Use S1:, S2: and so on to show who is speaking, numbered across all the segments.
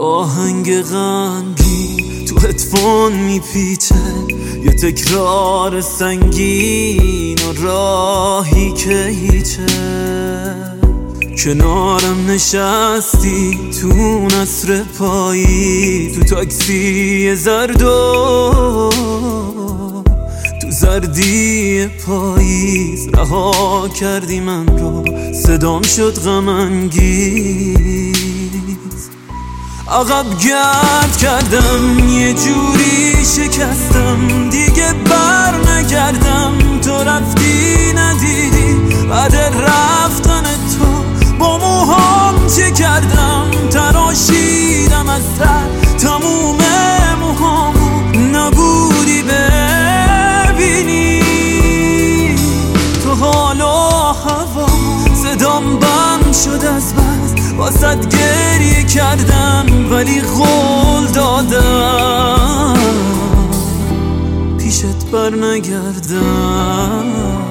S1: آهنگ غمگین تو هدفون میپیچه، یه تکرار سنگین و راهی که هیچه. کنارم نشستی تو نصر پایی، تو تاکسی زردو تو زردی پاییز رها کردی من رو، صدام شد غم انگیز. عقب گرد کردم یه جوری شکستم، دیگه بر نگردم. تو رفتی ندیدی بعد رفتن تو با موهام چه کردم، تراشیدم از سر تموم موهامو، نبودی ببینی تو حال و هوامو. صدام بند شد از بس، واسد گریه کردم ولی قول دادم پیشت بر نگردم.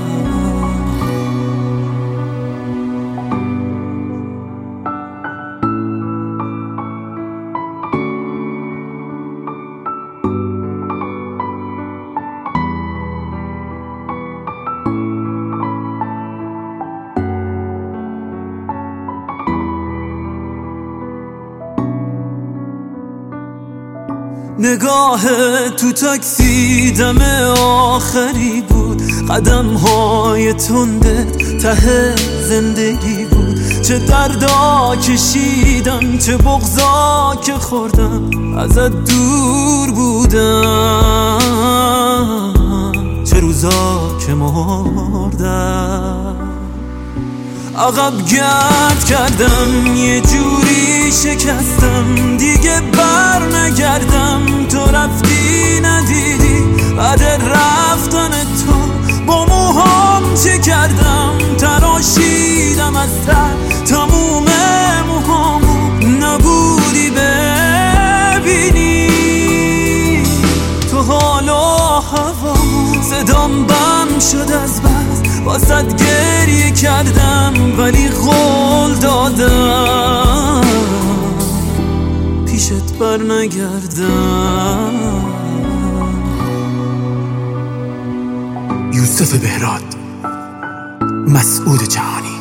S1: نگاه تو تاکسی دم آخری بود، قدم های تندت ته زندگی بود. چه دردا کشیدم، چه بغضا که خوردم، ازت دور بودم، چه روزا که مردم. عقب گرد کردم یه جوری شکستم، دیگه بر نگردم. تو رفتی ندیدی بعد رفتن تو با موهام چه کردم، تراشیدم از سر تموم موهامو، نبودی ببینی تو حال و هوامو. صدام بند شد از بس، واسد گریه کردم ولی قول دادم پیشت بر نگردم.
S2: یوسف بهراد، مسعود جهانی.